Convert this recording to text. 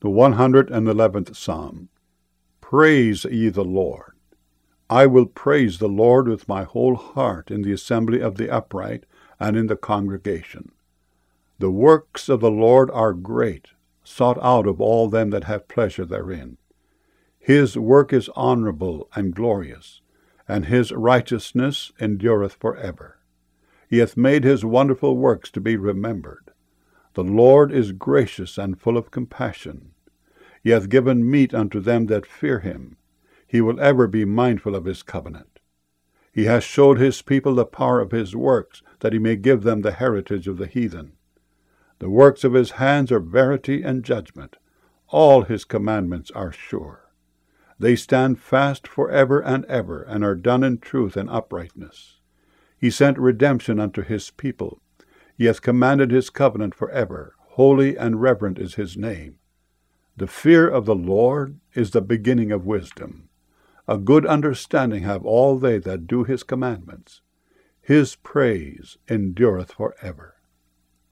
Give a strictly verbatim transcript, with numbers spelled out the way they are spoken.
The one hundred eleventh Psalm. Praise ye the Lord. I will praise the Lord with my whole heart in the assembly of the upright and in the congregation. The works of the Lord are great, sought out of all them that have pleasure therein. His work is honorable and glorious, and his righteousness endureth for ever. He hath made his wonderful works to be remembered. The Lord is gracious and full of compassion. He hath given meat unto them that fear him. He will ever be mindful of his covenant. He hath showed his people the power of his works, that he may give them the heritage of the heathen. The works of his hands are verity and judgment. All his commandments are sure. They stand fast for ever and ever, and are done in truth and uprightness. He sent redemption unto his people. He hath commanded his covenant for ever. Holy and reverent is his name. The fear of the Lord is the beginning of wisdom. A good understanding have all they that do his commandments. His praise endureth for ever.